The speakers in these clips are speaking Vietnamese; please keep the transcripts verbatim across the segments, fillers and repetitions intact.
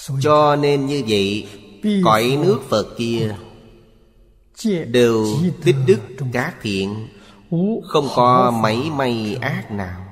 Cho nên như vậy, cõi nước Phật kia đều tích đức các thiện, không có mảy may ác nào.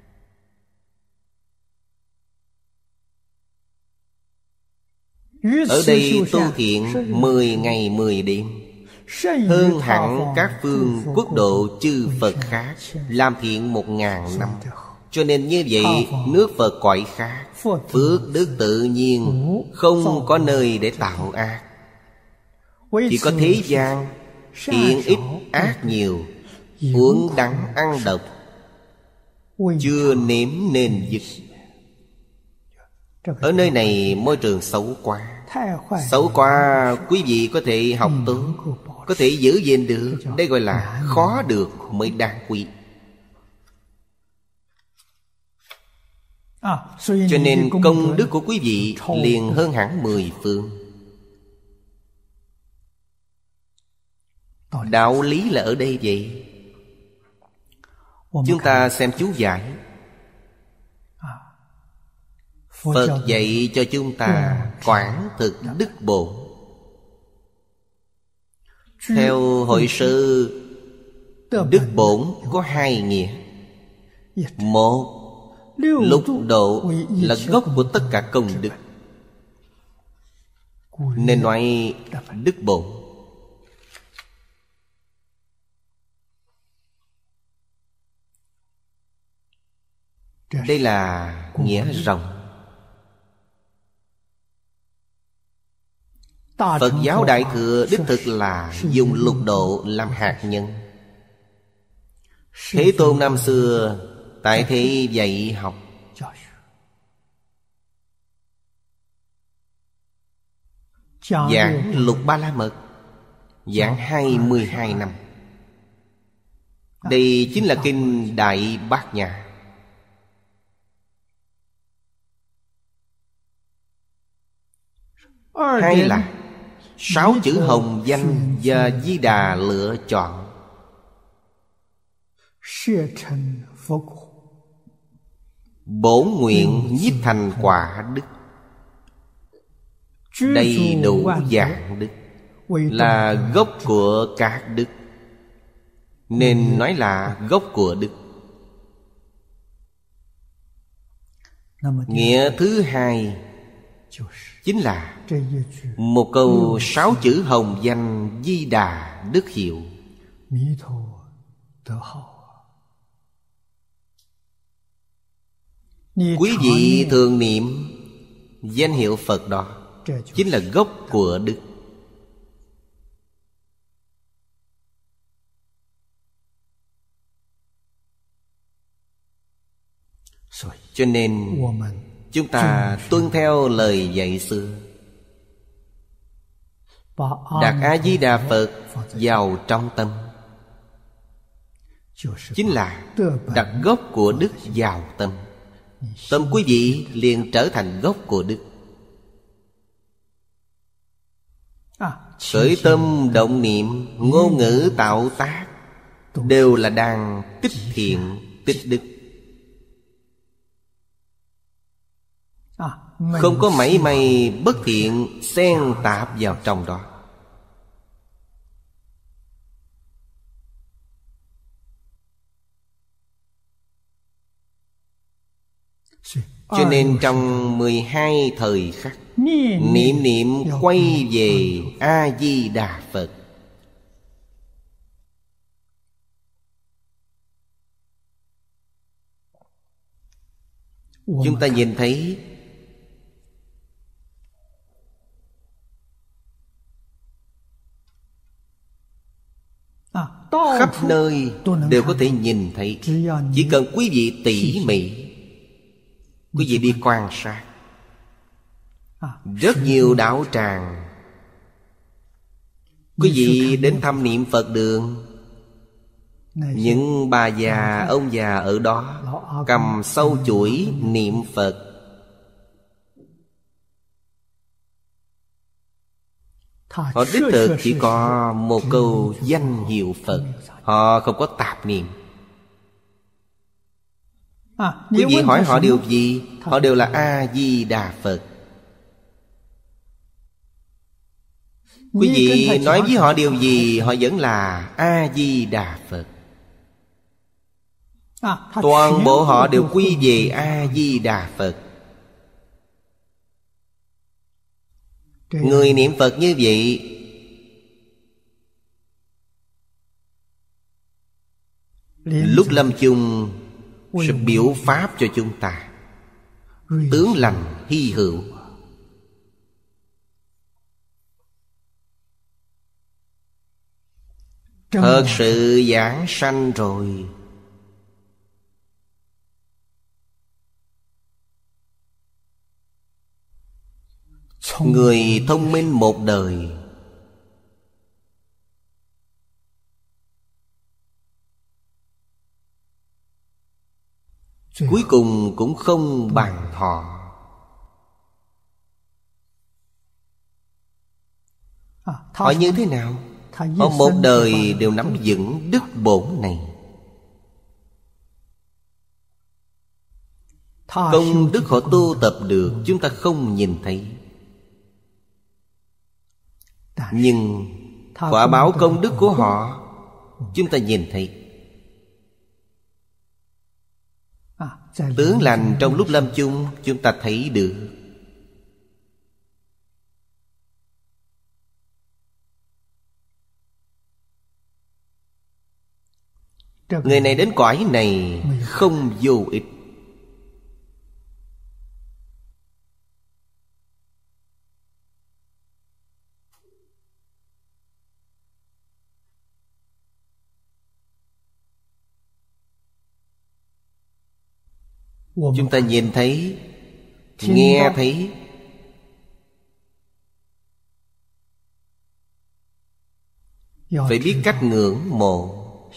Ở đây tu thiện mười ngày mười đêm, hơn hẳn các phương quốc độ chư Phật khác làm thiện một ngàn năm. Cho nên như vậy, nước Phật cõi khác, phước đức tự nhiên, không có nơi để tạo ác. Chỉ có thế gian, thiện ít ác nhiều, uống đắng ăn độc, chưa nếm nên dứt. Ở nơi này môi trường xấu quá. Xấu quá, quý vị có thể học tốt, có thể giữ gìn được. Đây gọi là khó được mới đáng quý. Cho nên công đức của quý vị liền hơn hẳn mười phương. Đạo lý là ở đây vậy. Chúng ta xem chú giải. Phật dạy cho chúng ta quảng thực đức bổn. Theo hội sư, đức bổn có hai nghĩa. Một, lục độ là gốc của tất cả công đức, nên nói đức bổn. Đây là nghĩa rộng. Phật giáo Đại Thừa đích thực là dùng lục độ làm hạt nhân. Thế Tôn năm xưa tại thế dạy học, giảng Lục Ba La Mật, giảng hai mươi hai năm. Đây chính là kinh Đại Bát Nhã. Hai là sáu chữ hồng danh do Di Đà lựa chọn. Bổn nguyện nhiếp thành quả đức, đầy đủ dạng đức, là gốc của các đức, nên nói là gốc của đức. Nghĩa thứ hai chính là một câu sáu chữ hồng danh Di Đà đức hiệu. Quý vị thường niệm danh hiệu Phật đó, chính là gốc của đức. Cho nên chúng ta tuân theo lời dạy xưa, đặt A-di-đà Phật vào trong tâm, chính là đặt gốc của đức vào tâm. Tâm quý vị liền trở thành gốc của đức. Khởi tâm động niệm, ngôn ngữ tạo tác đều là đang tích thiện, tích đức. Không có mảy may bất thiện xen tạp vào trong đó. Cho nên trong mười hai thời khắc, niệm niệm quay về A-di-đà Phật. Chúng ta nhìn thấy khắp nơi đều có thể nhìn thấy. Chỉ cần quý vị tỉ mỉ, quý vị đi quan sát, rất nhiều đạo tràng, quý vị đến thăm niệm Phật đường, những bà già, ông già ở đó cầm sâu chuỗi niệm Phật. Họ đích thực chỉ có một câu danh hiệu Phật, họ không có tạp niệm. Quý vị hỏi họ điều gì, họ đều là A-di-đà Phật. Quý vị nói với họ điều gì họ vẫn là A-di-đà Phật. Toàn bộ họ đều quy về A-di-đà Phật. Người niệm Phật như vậy lúc lâm chung sẽ biểu pháp cho chúng ta. Tướng lành hy hữu. Thật sự giảng sanh rồi. Người thông minh một đời cuối cùng cũng không bằng họ. Họ như thế nào? Họ một đời đều nắm vững đức bổn này. Công đức họ tu tập được chúng ta không nhìn thấy, nhưng quả báo công đức của họ chúng ta nhìn thấy. Tướng lành trong lúc lâm chung chúng ta thấy được. Người này đến cõi này không vô ích. Chúng ta nhìn thấy, nghe thấy, phải biết cách ngưỡng mộ,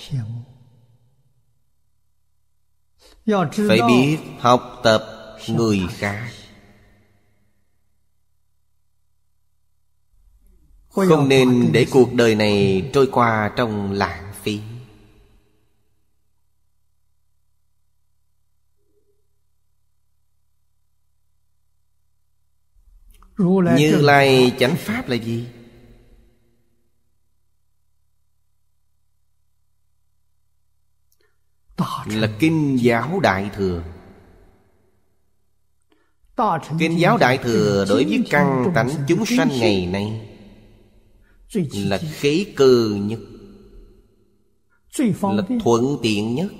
phải biết học tập người khác. Không nên để cuộc đời này trôi qua trong lãng phí. Như Lai chánh pháp là gì? Là Kinh Giáo Đại Thừa. Kinh Giáo Đại Thừa đối với căn tánh chúng sanh ngày nay là khế cơ nhất, là thuận tiện nhất,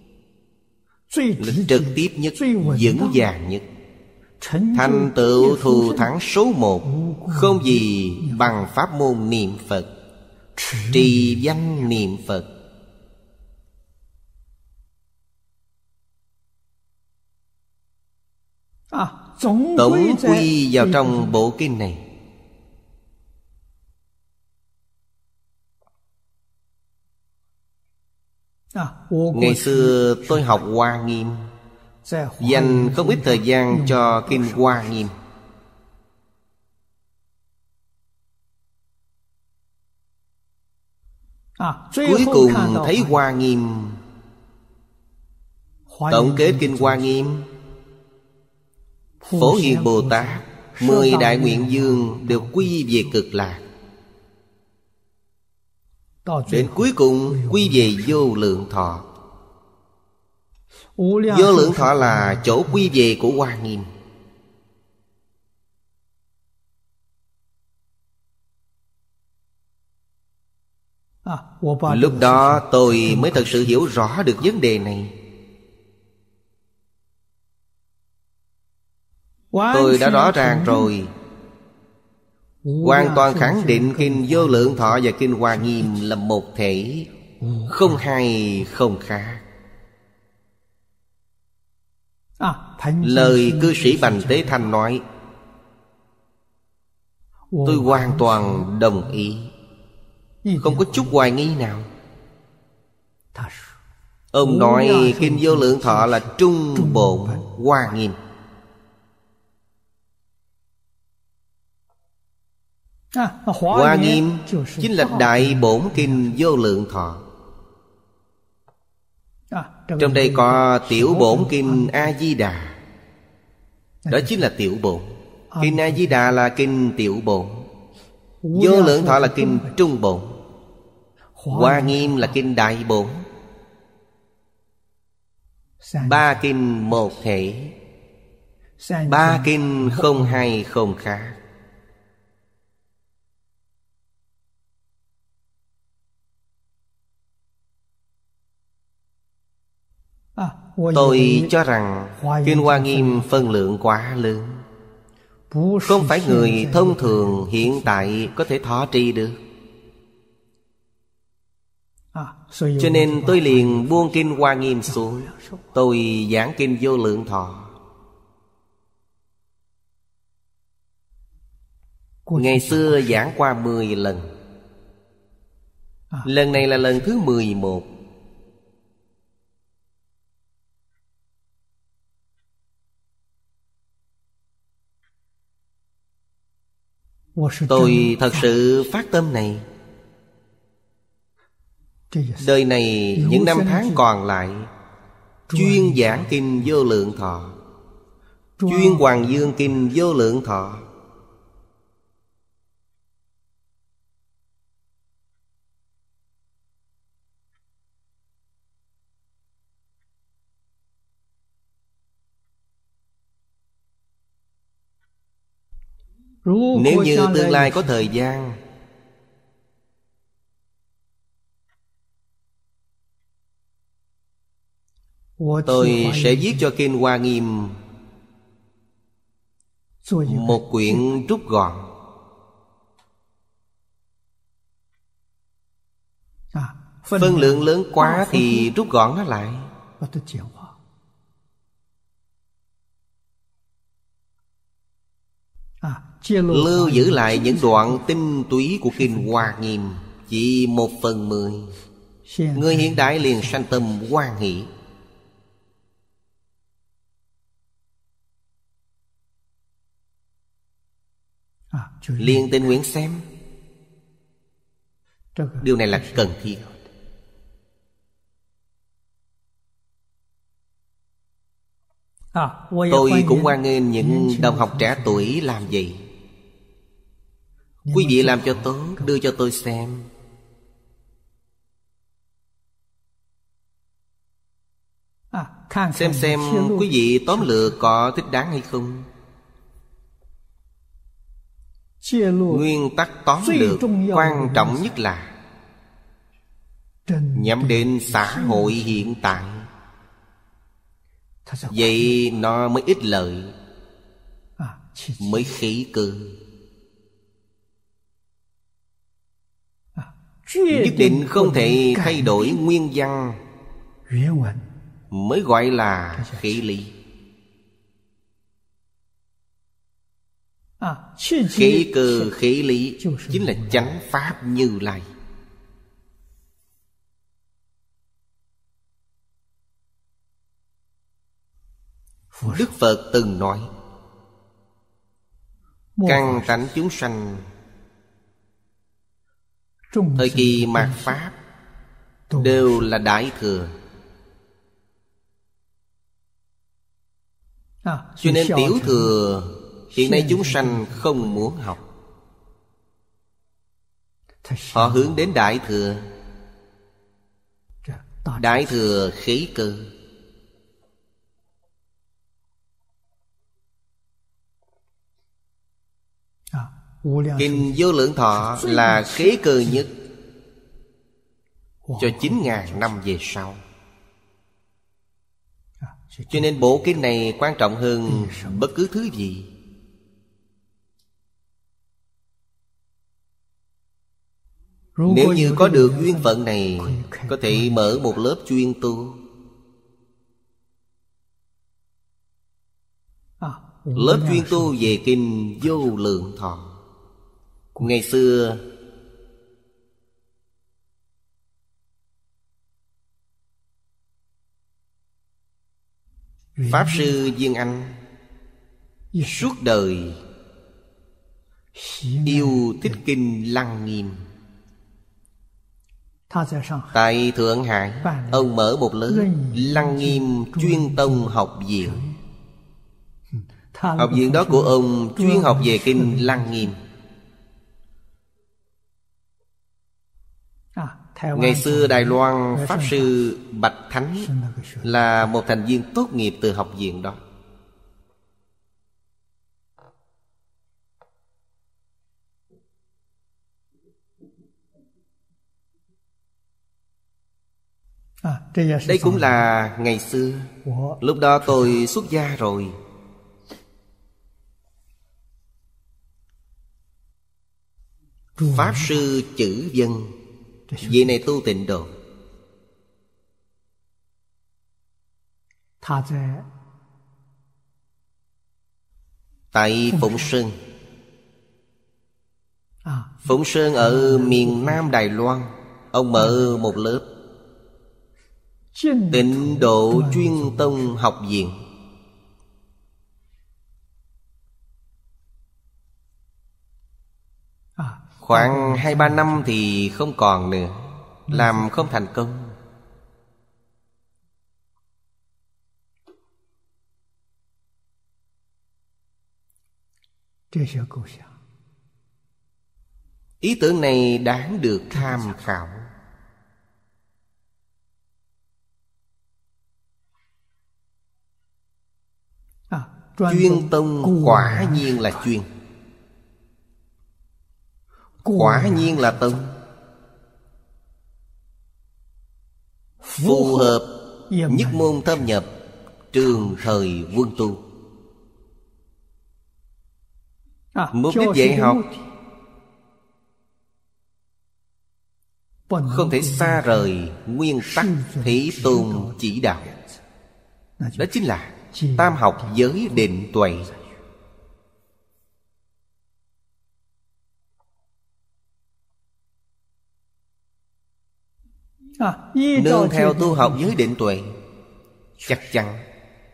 là trực tiếp nhất, vững vàng nhất. Thành tựu thù thắng số một không gì bằng pháp môn niệm Phật, trì danh niệm Phật. Tổng quy vào trong bộ kinh này. Ngày xưa tôi học Hoa Nghiêm, dành không ít thời gian cho Kinh Hoa Nghiêm. Cuối cùng thấy Hoa Nghiêm, tổng kết Kinh Hoa Nghiêm, Phổ Hiền Bồ Tát, Mười Đại Nguyện Dương đều quy về Cực Lạc. Đến cuối cùng quy về Vô Lượng Thọ. Vô Lượng Thọ là chỗ quy về của Hoa Nghiêm. Lúc đó tôi mới thật sự hiểu rõ được vấn đề này. Tôi đã rõ ràng rồi, hoàn toàn khẳng định Kinh Vô Lượng Thọ và Kinh Hoa Nghiêm là một thể, không hai không khác. Lời cư sĩ Bành Tế Thanh nói, tôi hoàn toàn đồng ý, không có chút hoài nghi nào. Ông nói Kinh Vô Lượng Thọ là trung bổn Hoa Nghiêm. Hoa Nghiêm chính là đại bổn Kinh Vô Lượng Thọ. Trong đây có tiểu bổn Kinh A-di-đà, đó chính là tiểu bổn. Kinh A-di-đà là kinh tiểu bổn. Vô Lượng Thọ là kinh trung bổn, Hoa Nghiêm là kinh đại bổn. Ba kinh một thể, ba kinh không hai không khác. Tôi cho rằng kinh Hoa Nghiêm phân lượng quá lớn, không phải người thông thường hiện tại có thể thọ trì được. Cho nên tôi liền buông kinh Hoa Nghiêm xuống, tôi giảng kinh Vô Lượng Thọ. Ngày xưa giảng qua mười lần, lần này là lần thứ mười một. Tôi thật sự phát tâm này, đời này những năm tháng còn lại chuyên giảng kinh Vô Lượng Thọ, chuyên Hoàng Dương kinh Vô Lượng Thọ. Nếu như tương lai có thời gian, tôi sẽ viết cho kinh Hoa Nghiêm một quyển rút gọn. Phân lượng lớn quá thì rút gọn nó lại. Lưu giữ lại những đoạn tinh túy của kinh Hoa Nghiêm chỉ một phần mười. Người hiện đại liền sanh tâm hoan hỷ. Liền tình nguyện xem. Điều này là cần thiết. Tôi cũng hoan nghênh những đồng học trẻ tuổi làm vậy. Quý vị làm cho tốt, đưa cho tôi xem. Xem xem quý vị tóm lược có thích đáng hay không. Nguyên tắc tóm lược quan trọng nhất là nhắm đến xã hội hiện tại. Vậy nó mới ích lợi, mới khí cư. Nhất định không thể thay đổi nguyên văn, mới gọi là khí lý. Khí cơ khí lý chính là chánh pháp Như Lai. Đức Phật từng nói, căn tánh chúng sanh thời kỳ mạt Pháp đều là Đại Thừa. Cho nên Tiểu Thừa hiện nay chúng sanh không muốn học. Họ hướng đến Đại Thừa. Đại Thừa khí cơ. Kinh Vô Lượng Thọ là khí cơ nhất cho chín ngàn năm về sau. Cho nên bộ kinh này quan trọng hơn bất cứ thứ gì. Nếu như có được duyên phận này, có thể mở một lớp chuyên tu. Lớp chuyên tu về kinh Vô Lượng Thọ. Ngày xưa Pháp Sư Viên Anh suốt đời yêu thích kinh Lăng Nghiêm. Tại Thượng Hải, ông mở một lớp Lăng Nghiêm chuyên tông học viện. Học viện đó của ông chuyên học về kinh Lăng Nghiêm. Ngày xưa Đài Loan Pháp Sư Bạch Thánh là một thành viên tốt nghiệp từ học viện đó. Đây cũng là ngày xưa. Lúc đó tôi xuất gia rồi. Pháp Sư Chữ Vân, vị này tu Tịnh Độ. Tại Phụng Sơn. Phụng Sơn ở miền Nam Đài Loan. Ông mở một lớp Tịnh Độ Chuyên Tông Học Viện. Khoảng hai ba năm thì không còn nữa, làm không thành công. Ý tưởng này đáng được tham khảo. Chuyên tông quả nhiên là chuyên, quả nhiên là tông. Phù hợp nhất môn thâm nhập, trường thời quân tu. Mục đích dạy học không thể xa rời nguyên tắc Thế Tôn chỉ đạo. Đó chính là tam học giới định tuệ. Nương theo tu học giới định tuệ, chắc chắn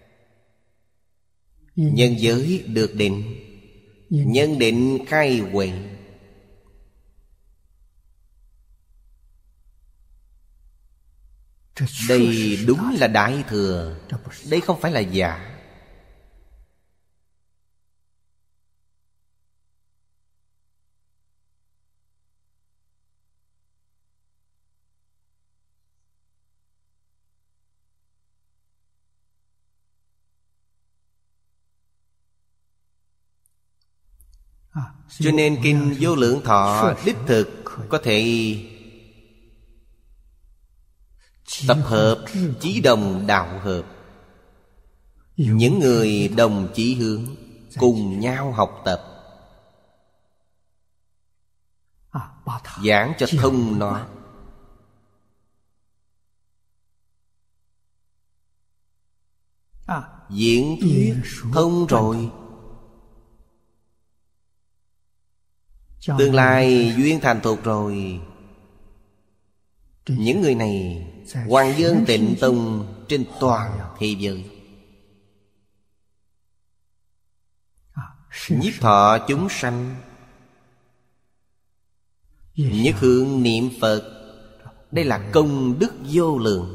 nhân giới được định, nhân định khai huệ. Đây đúng là đại thừa. Đây không phải là giả. Cho nên Kinh Vô Lượng Thọ đích thực có thể tập hợp chí đồng đạo hợp, những người đồng chí hướng cùng nhau học tập, giảng cho thông nó. Diễn thuyết thông rồi, tương lai duyên thành thục rồi, những người này Hoàng Dương Tịnh Tông trên toàn thế giới, nhiếp thọ chúng sanh, nhất hướng niệm Phật. Đây là công đức vô lượng.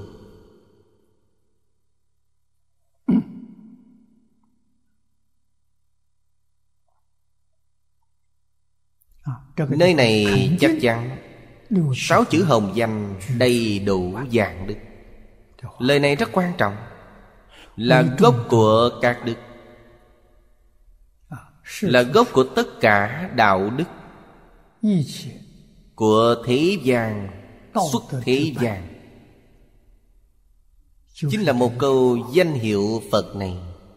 Nơi này chắc chắn sáu chữ hồng danh đầy đủ dạng đức. Lời này rất quan trọng, là gốc của các đức, là gốc của tất cả đạo đức của thế gian, xuất thế gian. Chính là một câu danh hiệu Phật này.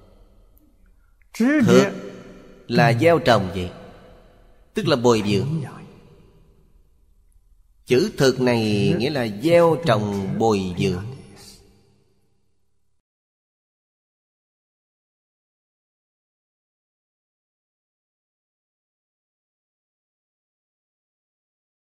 Thực là gieo trồng vậy, tức là bồi dưỡng. Chữ thực này nghĩa là gieo trồng bồi dưỡng.